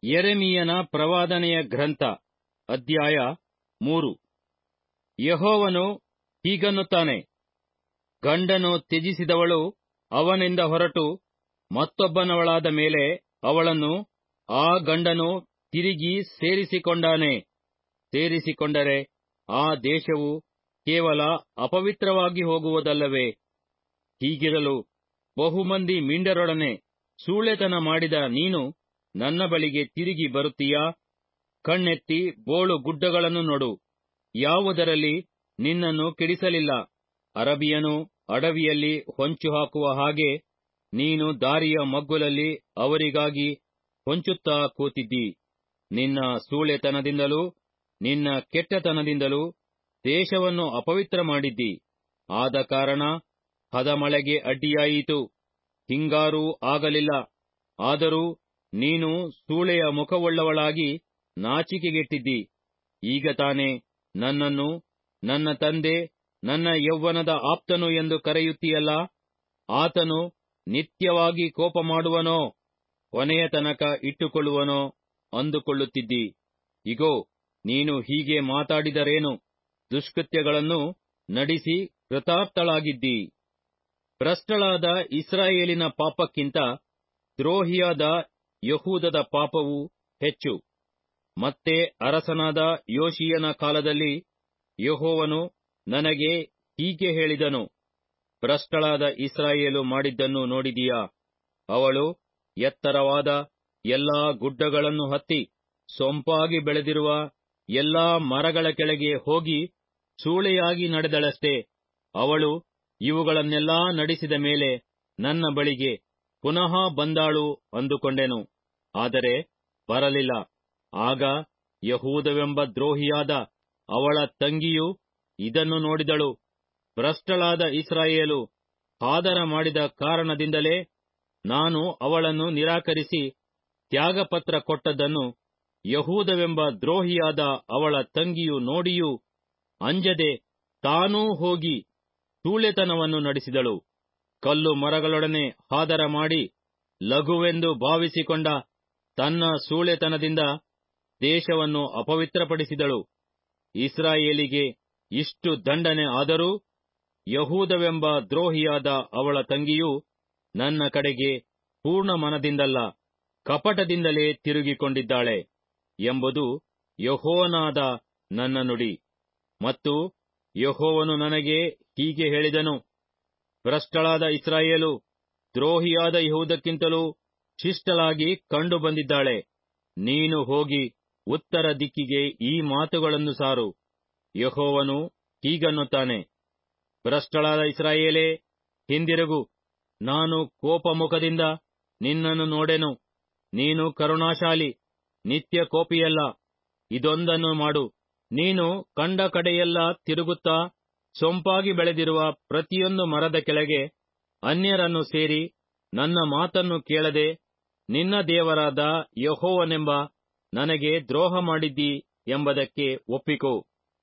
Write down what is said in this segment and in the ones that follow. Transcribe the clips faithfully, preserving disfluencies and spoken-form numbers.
ಯೆರೆಮೀಯನ ಪ್ರವಾದನೆಯ ಗ್ರಂಥ ಅಧ್ಯಾಯ ಮೂರು. ಯೆಹೋವನು ಹೀಗನ್ನುತ್ತಾನೆ, ಗಂಡನು ತ್ಯಜಿಸಿದವಳು ಅವನಿಂದ ಹೊರಟು ಮತ್ತೊಬ್ಬನವಳಾದ ಮೇಲೆ ಅವಳನ್ನು ಆ ಗಂಡನು ತಿರುಗಿ ಸೇರಿಸಿಕೊಂಡಾನೆ. ಸೇರಿಸಿಕೊಂಡರೆ ಆ ದೇಶವು ಕೇವಲ ಅಪವಿತ್ರವಾಗಿ ಹೋಗುವುದಲ್ಲವೇ? ಹೀಗಿರಲು ಬಹುಮಂದಿ ಮಿಂಡರೊಡನೆ ಸೂಳೆತನ ಮಾಡಿದ ನೀನು ನನ್ನ ಬಳಿಗೆ ತಿರುಗಿ ಬರುತ್ತೀಯಾ? ಕಣ್ಣೆತ್ತಿ ಬೋಳು ಗುಡ್ಡಗಳನ್ನು ನೋಡು, ಯಾವುದರಲ್ಲಿ ನಿನ್ನನ್ನು ಕೆಡಿಸಲಿಲ್ಲ. ಅರಬಿಯನು ಅಡವಿಯಲ್ಲಿ ಹೊಂಚು ಹಾಕುವ ಹಾಗೆ ನೀನು ದಾರಿಯ ಮಗ್ಗುಲಲ್ಲಿ ಅವರಿಗಾಗಿ ಹೊಂಚುತ್ತಾ ಕೂತಿದ್ದಿ. ನಿನ್ನ ಸೂಳೆತನದಿಂದಲೂ ನಿನ್ನ ಕೆಟ್ಟತನದಿಂದಲೂ ದೇಶವನ್ನು ಅಪವಿತ್ರ ಮಾಡಿದ್ದಿ. ಆದ ಕಾರಣ ಹದಮಳೆಗೆ ಅಡ್ಡಿಯಾಯಿತು, ಹಿಂಗಾರೂ ಆಗಲಿಲ್ಲ. ಆದರೂ ನೀನು ಸೂಳೆಯ ಮುಖವುಳ್ಳವಳಾಗಿ ನಾಚಿಕೆಗೆಟ್ಟಿದ್ದಿ. ಈಗ ತಾನೇ ನನ್ನನ್ನು ನನ್ನ ತಂದೆ, ನನ್ನ ಯೌವನದ ಆಪ್ತನು ಎಂದು ಕರೆಯುತ್ತೀಯಲ್ಲ. ಆತನು ನಿತ್ಯವಾಗಿ ಕೋಪ ಮಾಡುವನೋ, ಕೊನೆಯ ತನಕ ಇಟ್ಟುಕೊಳ್ಳುವನೋ ಅಂದುಕೊಳ್ಳುತ್ತಿದ್ದಿ. ಇಗೋ, ನೀನು ಹೀಗೆ ಮಾತಾಡಿದರೇನು? ದುಷ್ಕೃತ್ಯಗಳನ್ನು ನಡಿಸಿ ಕೃತಾರ್ಥಳಾಗಿದ್ದಿ. ಭ್ರಷ್ಟಳಾದ ಇಸ್ರಾಯೇಲಿನ ಪಾಪಕ್ಕಿಂತ ದ್ರೋಹಿಯಾದ ಯೆಹೂದದ ಪಾಪವು ಹೆಚ್ಚು. ಮತ್ತೆ ಅರಸನಾದ ಯೋಷೀಯನ ಕಾಲದಲ್ಲಿ ಯೆಹೋವನು ನನಗೆ ಹೀಗೆ ಹೇಳಿದನು, ಭ್ರಷ್ಟಳಾದ ಇಸ್ರಾಯೇಲು ಮಾಡಿದ್ದನ್ನು ನೋಡಿದೀಯಾ? ಅವಳು ಎತ್ತರವಾದ ಎಲ್ಲಾ ಗುಡ್ಡಗಳನ್ನು ಹತ್ತಿ ಸೊಂಪಾಗಿ ಬೆಳೆದಿರುವ ಎಲ್ಲಾ ಮರಗಳ ಕೆಳಗೆ ಹೋಗಿ ಸೂಳೆಯಾಗಿ ನಡೆದಳಷ್ಟೇ. ಅವಳು ಇವುಗಳನ್ನೆಲ್ಲಾ ನಡೆಸಿದ ಮೇಲೆ ನನ್ನ ಬಳಿಗೆ ಪುನಃ ಬಂದಾಳು ಅಂದುಕೊಂಡೆನು, ಆದರೆ ಬರಲಿಲ್ಲ. ಆಗ ಯೆಹೂದವೆಂಬ ದ್ರೋಹಿಯಾದ ಅವಳ ತಂಗಿಯು ಇದನ್ನು ನೋಡಿದಳು. ಭ್ರಷ್ಟಳಾದ ಇಸ್ರಾಯೇಲು ಹಾದರ ಮಾಡಿದ ಕಾರಣದಿಂದಲೇ ನಾನು ಅವಳನ್ನು ನಿರಾಕರಿಸಿ ತ್ಯಾಗಪತ್ರ ಕೊಟ್ಟದ್ದನ್ನು ಯೆಹೂದವೆಂಬ ದ್ರೋಹಿಯಾದ ಅವಳ ತಂಗಿಯು ನೋಡಿಯೂ ಅಂಜದೆ ತಾನೂ ಹೋಗಿ ಸೂಳೆತನವನ್ನು ನಡೆಸಿದಳು. ಕಲ್ಲು ಮರಗಳೊಡನೆ ಹಾದರ ಮಾಡಿ ಲಘುವೆಂದು ಭಾವಿಸಿಕೊಂಡ ತನ್ನ ಸೂಳೆತನದಿಂದ ದೇಶವನ್ನು ಅಪವಿತ್ರಪಡಿಸಿದಳು. ಇಸ್ರಾಯೇಲಿಗೆ ಇಷ್ಟು ದಂಡನೆ ಆದರೂ ಯೆಹೂದವೆಂಬ ದ್ರೋಹಿಯಾದ ಅವಳ ತಂಗಿಯು ನನ್ನ ಕಡೆಗೆ ಪೂರ್ಣ ಮನದಿಂದಲ್ಲ, ಕಪಟದಿಂದಲೇ ತಿರುಗಿಕೊಂಡಿದ್ದಾಳೆ ಎಂಬುದು ಯೆಹೋವನಾದ ನನ್ನ ನುಡಿ. ಮತ್ತು ಯೆಹೋವನು ನನಗೆ ಹೀಗೆ ಹೇಳಿದನು, ಭ್ರಷ್ಟಳಾದ ಇಸ್ರಾಯೇಲು ದ್ರೋಹಿಯಾದ ಯೆಹೂದಕ್ಕಿಂತಲೂ ಶಿಷ್ಟಳಾಗಿ ಕಂಡು ಬಂದಿದ್ದಾಳೆ. ನೀನು ಹೋಗಿ ಉತ್ತರ ದಿಕ್ಕಿಗೆ ಈ ಮಾತುಗಳನ್ನು ಸಾರು. ಯೆಹೋವನು ಹೀಗನ್ನುತ್ತಾನೆ, ಭ್ರಷ್ಟಳಾದ ಇಸ್ರಾಯೇಲೇ, ಹಿಂದಿರುಗು, ನಾನು ಕೋಪಮುಖದಿಂದ ನಿನ್ನನ್ನು ನೋಡೆನು. ನೀನು ಕರುಣಾಶಾಲಿ, ನಿತ್ಯ ಕೋಪಿಯಲ್ಲ. ಇದೊಂದನ್ನು ಮಾಡು, ನೀನು ಕಂಡ ಕಡೆಯೆಲ್ಲ ತಿರುಗುತ್ತಾ ಸೊಂಪಾಗಿ ಬೆಳೆದಿರುವ ಪ್ರತಿಯೊಂದು ಮರದ ಕೆಳಗೆ ಅನ್ಯರನ್ನು ಸೇರಿ ನನ್ನ ಮಾತನ್ನು ಕೇಳದೆ ನಿನ್ನ ದೇವರಾದ ಯೆಹೋವನೆಂಬ ನನಗೆ ದ್ರೋಹ ಮಾಡಿದ್ದಿ ಎಂಬುದಕ್ಕೆ ಒಪ್ಪಿಕೋ.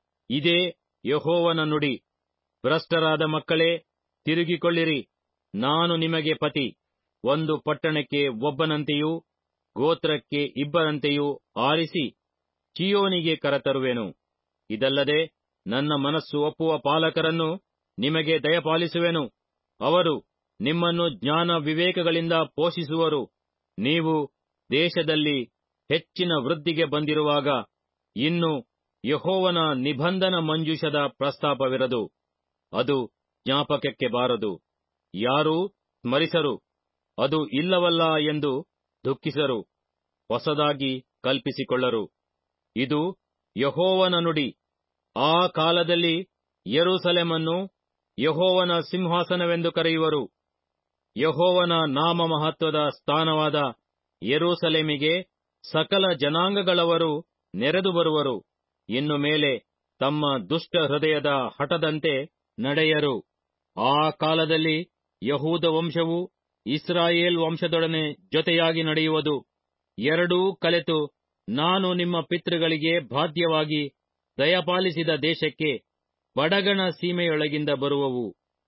ಇದೇ ಯೆಹೋವನ ನುಡಿ. ಭ್ರಷ್ಟರಾದ ಮಕ್ಕಳೇ, ತಿರುಗಿಕೊಳ್ಳಿರಿ. ನಾನು ನಿಮಗೆ ಪತಿ. ಒಂದು ಪಟ್ಟಣಕ್ಕೆ ಒಬ್ಬನಂತೆಯೂ ಗೋತ್ರಕ್ಕೆ ಇಬ್ಬರಂತೆಯೂ ಆರಿಸಿ ಚೀಯೋನಿಗೆ ಕರೆತರುವೆನು. ಇದಲ್ಲದೆ ನನ್ನ ಮನಸ್ಸು ಒಪ್ಪುವ ಪಾಲಕರನ್ನು ನಿಮಗೆ ದಯಪಾಲಿಸುವೆನು. ಅವರು ನಿಮ್ಮನ್ನು ಜ್ಞಾನ ವಿವೇಕಗಳಿಂದ ಪೋಷಿಸುವರು. ನೀವು ದೇಶದಲ್ಲಿ ಹೆಚ್ಚಿನ ವೃದ್ಧಿಗೆ ಬಂದಿರುವಾಗ ಇನ್ನು ಯೆಹೋವನ ನಿಬಂಧನ ಮಂಜೂಷದ ಪ್ರಸ್ತಾಪವಿರದು. ಅದು ಜ್ಞಾಪಕಕ್ಕೆ ಬಾರದು. ಯಾರೂ ಸ್ಮರಿಸರು. ಅದು ಇಲ್ಲವಲ್ಲ ಎಂದು ದುಃಖಿಸರು. ಹೊಸದಾಗಿ ಕಲ್ಪಿಸಿಕೊಳ್ಳರು. ಇದು ಯೆಹೋವನ ನುಡಿ. ಆ ಕಾಲದಲ್ಲಿ ಯೆರೂಸಲೇಮನ್ನು ಯೆಹೋವನ ಸಿಂಹಾಸನವೆಂದು ಕರೆಯುವರು. ಯೆಹೋವನ ನಾಮ ಮಹತ್ವದ ಸ್ಥಾನವಾದ ಯೆರೂಸಲೇಮಿಗೆ ಸಕಲ ಜನಾಂಗಗಳವರು ನೆರೆದು ಬರುವರು. ಇನ್ನು ಮೇಲೆ ತಮ್ಮ ದುಷ್ಟ ಹೃದಯದ ಹಠದಂತೆ ನಡೆಯರು. ಆ ಕಾಲದಲ್ಲಿ ಯೆಹೂದ ವಂಶವು ಇಸ್ರಾಯೇಲ್ ವಂಶದೊಡನೆ ಜೊತೆಯಾಗಿ ನಡೆಯುವುದು. ಎರಡೂ ಕಲೆತು ನಾನು ನಿಮ್ಮ ಪಿತೃಗಳಿಗೆ ಬಾಧ್ಯವಾಗಿ ದಯಪಾಲಿಸಿದ ದೇಶಕ್ಕೆ ಬಡಗಣ ಸೀಮೆಯೊಳಗಿಂದ ಬರುವವು.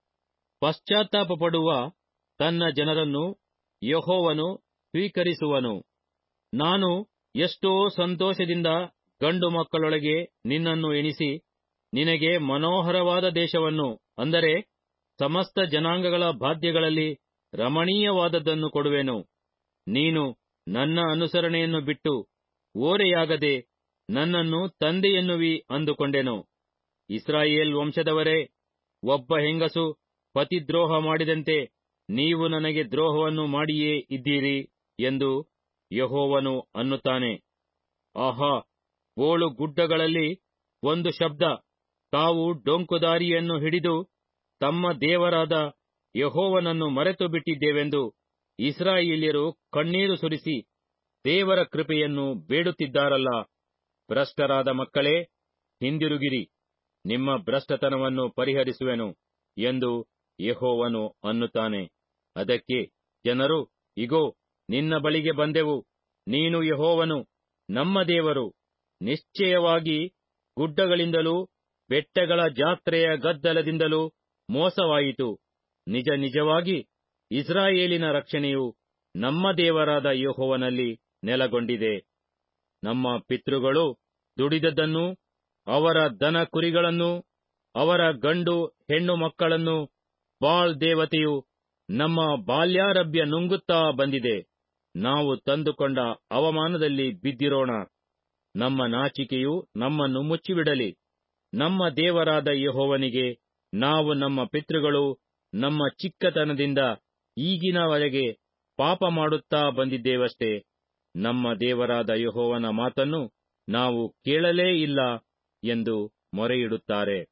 ಪಶ್ಚಾತ್ತಾಪಪಡುವ ತನ್ನ ಜನರನ್ನು ಯೆಹೋವನು ಸ್ವೀಕರಿಸುವನು. ನಾನು ಎಷ್ಟೋ ಸಂತೋಷದಿಂದ ಗಂಡು ಮಕ್ಕಳೊಳಗೆ ನಿನ್ನನ್ನು ಎಣಿಸಿ ನಿನಗೆ ಮನೋಹರವಾದ ದೇಶವನ್ನು, ಅಂದರೆ ಸಮಸ್ತ ಜನಾಂಗಗಳ ಬಾಧ್ಯಗಳಲ್ಲಿ ರಮಣೀಯವಾದದ್ದನ್ನು ಕೊಡುವೆನು. ನೀನು ನನ್ನ ಅನುಸರಣೆಯನ್ನು ಬಿಟ್ಟು ಓರೆಯಾಗದೆ ನನ್ನನ್ನು ತಂದೆಯೆನ್ನುವಿ ಅಂದುಕೊಂಡೆನು. ಇಸ್ರಾಯೇಲ್ ವಂಶದವರೇ, ಒಬ್ಬ ಹೆಂಗಸು ಪತಿದ್ರೋಹ ಮಾಡಿದಂತೆ ನೀವು ನನಗೆ ದ್ರೋಹವನ್ನು ಮಾಡಿಯೇ ಇದ್ದೀರಿ ಎಂದು ಯೆಹೋವನು ಅನ್ನುತ್ತಾನೆ. ಆಹಾ, ಬೋಳು ಗುಡ್ಡಗಳಲ್ಲಿ ಒಂದು ಶಬ್ದ, ತಾವು ಡೊಂಕುದಾರಿಯನ್ನು ಹಿಡಿದು ತಮ್ಮ ದೇವರಾದ ಯೆಹೋವನನ್ನು ಮರೆತು ಬಿಟ್ಟಿದ್ದೇವೆಂದು ಇಸ್ರಾಯೇಲ್ಯರು ಕಣ್ಣೀರು ಸುರಿಸಿ ದೇವರ ಕೃಪೆಯನ್ನು ಬೇಡುತ್ತಿದ್ದಾರಲ್ಲ. ಭ್ರಷ್ಟರಾದ ಮಕ್ಕಳೇ, ಹಿಂದಿರುಗಿರಿ, ನಿಮ್ಮ ಭ್ರಷ್ಟತನವನ್ನು ಪರಿಹರಿಸುವೆನು ಎಂದು ಯೆಹೋವನು ಅನ್ನುತ್ತಾನೆ. ಅದಕ್ಕೆ ಜನರು, ಇಗೋ, ನಿನ್ನ ಬಳಿಗೆ ಬಂದೆವು, ನೀನು ಯೆಹೋವನು, ನಮ್ಮ ದೇವರು. ನಿಶ್ಚಯವಾಗಿ ಗುಡ್ಡಗಳಿಂದಲೂ ಬೆಟ್ಟಗಳ ಜಾತ್ರೆಯ ಗದ್ದಲದಿಂದಲೂ ಮೋಸವಾಯಿತು. ನಿಜ ನಿಜವಾಗಿ ಇಸ್ರಾಯೇಲಿನ ರಕ್ಷಣೆಯು ನಮ್ಮ ದೇವರಾದ ಯೆಹೋವನಲ್ಲಿ ನೆಲೆಗೊಂಡಿದೆ. ನಮ್ಮ ಪಿತೃಗಳು ದುಡಿದದ್ದನ್ನೂ ಅವರ ದನ ಕುರಿಗಳನ್ನೂ ಅವರ ಗಂಡು ಹೆಣ್ಣು ಮಕ್ಕಳನ್ನು ಬಾಳ್ ದೇವತೆಯು ನಮ್ಮ ಬಾಲ್ಯಾರಭ್ಯ ನುಂಗುತ್ತಾ ಬಂದಿದೆ. ನಾವು ತಂದುಕೊಂಡ ಅವಮಾನದಲ್ಲಿ ಬಿದ್ದಿರೋಣ. ನಮ್ಮ ನಾಚಿಕೆಯು ನಮ್ಮನ್ನು ಮುಚ್ಚಿಬಿಡಲಿ. ನಮ್ಮ ದೇವರಾದ ಯೆಹೋವನಿಗೆ ನಾವು ನಮ್ಮ ಪಿತೃಗಳು ನಮ್ಮ ಚಿಕ್ಕತನದಿಂದ ಈಗಿನವರೆಗೆ ಪಾಪ ಮಾಡುತ್ತಾ ಬಂದಿದ್ದೇವಷ್ಟೇ. ನಮ್ಮ ದೇವರಾದ ಯೆಹೋವನ ಮಾತನ್ನು ನಾವು ಕೇಳಲೇ ಇಲ್ಲ ಎಂದು ಮೊರೆಯಿಡುತ್ತಾರೆ.